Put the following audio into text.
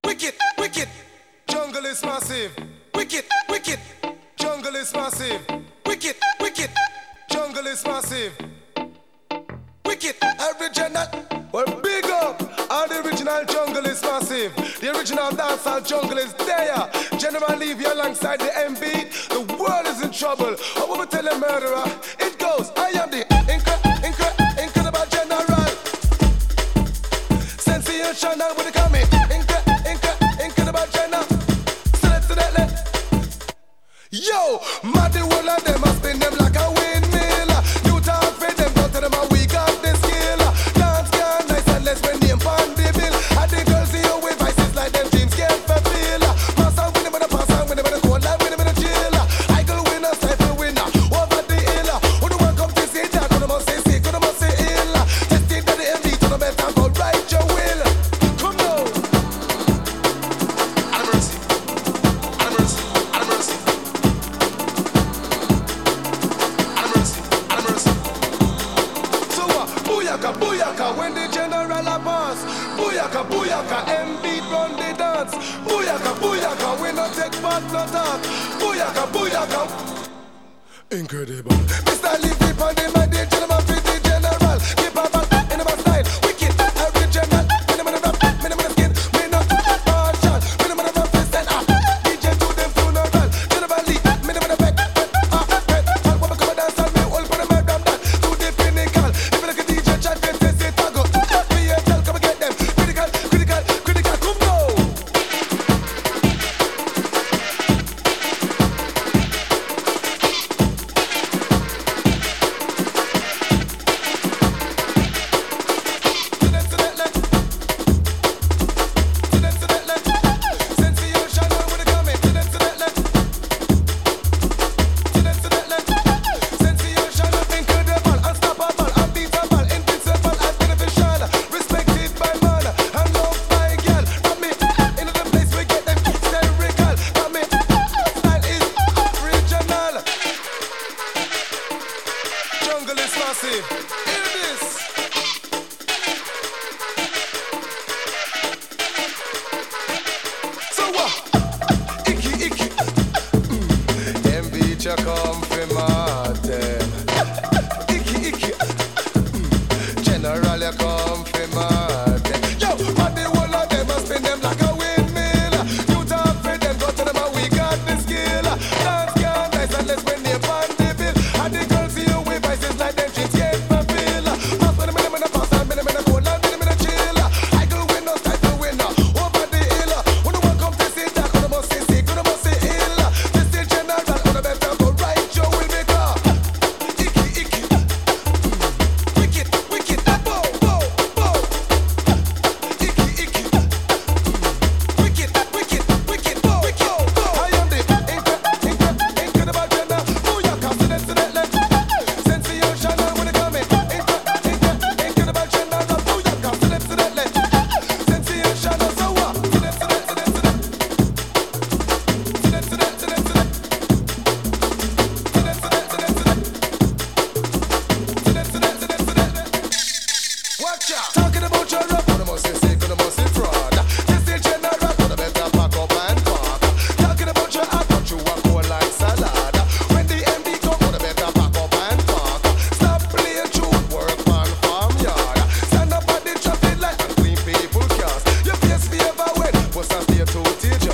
wicked, wicked. Jungle is massive. Wicked, wicked. Jungle is massive. Wicked, wicked. Jungle is massive. Wicked, original. Well, big up. All the original jungle is massive. The original dancehall jungle is there. General leave you alongside the MB. The world is in trouble. I want to tell a murderer. It goes. I am the incredible general. Sensational with the coming. Incredible general. Yo, mad the whole of them, I spin them like a windmill. New talk for them, go to them and we got the skill. Dance can nice and less when name pan the bill. And the girls see you with vices like them jeans can't fulfill. Pass on with them in the pass on with them in the cold life with them in the chill. I go winner, stifle winner, over the hill. Who the one come to say that, who the must say sick, who the must say ill. Testing that the MD to the best and go right your will. Come now. Have mercy, have mercy, have mercy. Booyaka, booyaka, when the general a pass. Booyaka, booyaka, MB run the dance. Booyaka, booyaka, we no take part, no talk. Booyaka, booyaka. Incredible. Mr. Leafy on the man, the gentleman fit the general. Keep a back in my style. Wicked, original. Minimum of rap, minimum of skin. Minimum of partial. Minimum of rap, fist and up. DJ to them funeral. General Lee, minimum of back. All women come and dance on me. All for the man, damn that. To the pinnacle. If you look at DJ, chat, then say it, I go. PHL, come and get them. Critical, critical, critical, come go. Come from Martin. Icky, icky. General, you come from Martin. Yo, but the whole of them must spin them like a windmill. You talk for them, go to them and we got the skill. Dance can nice and less when they pan the bill. And the girls see you with vices like them jeans can't fulfill. Pass with them in the pass and in the cold and in the chill. I go win, no style to win. Over the hill. When the one come to see that, when the must say sick, when the must say ill. This is general, when the better go right, you will make up. Icky, icky. Wicked, wicked. Bow, bow, bow. Icky, icky. Wicked, wicked, wicked. Bow, bow, bow. I am the incredible gender. Booyaka, sedent, sensational when it coming. Incredible gender. Booyaka, sedent, sensational. So what? Watch out. Talking about your rap, on the most sick, on the most fraud. This is general, on the better pack up and park. Talking about your act, but you are cold like salad. When the MD come, on the better pack up and park. Stop playing tune, work on farmyard. Stand up at the traffic light and clean people cars. Your face favor when, what's a stay to teach